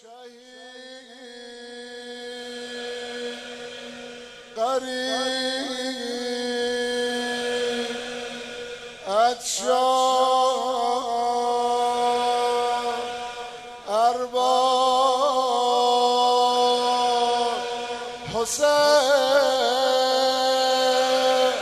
شهید قریب عطشان ارباب حسین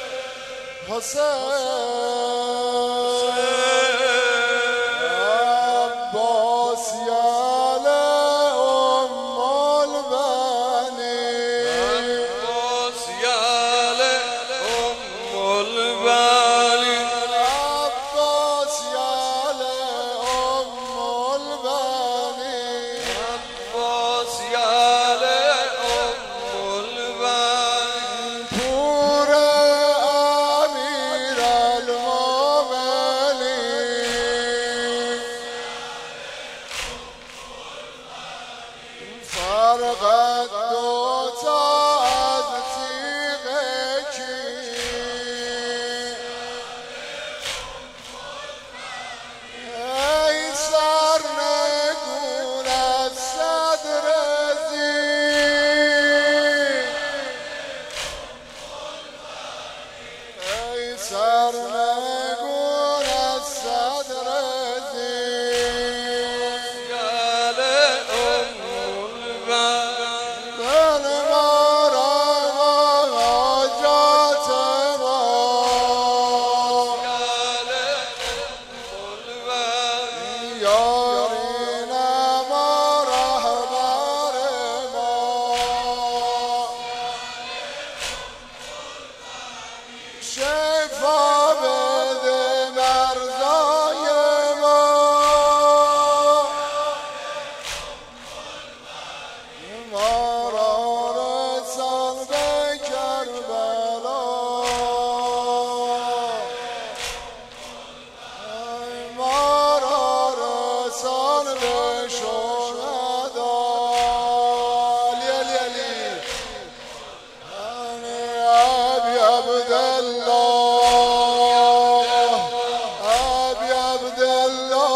عباس یال ام البنین عباس یال ام البنین عباس یال ام البنین عباس یال ام البنین پور امیر المومنین فرقت دوتا از تیغ کی ای سرنگون از صدر زین ای سرنگون از صدر زین یال ام البنین دل ما را حاجات ما یال ام البنین یارین ما رهبر ما شفا بده مرزای ما ما را رسان به کربلا ما را رسان به شهدا علی ابی عبدالله ابی عبدالله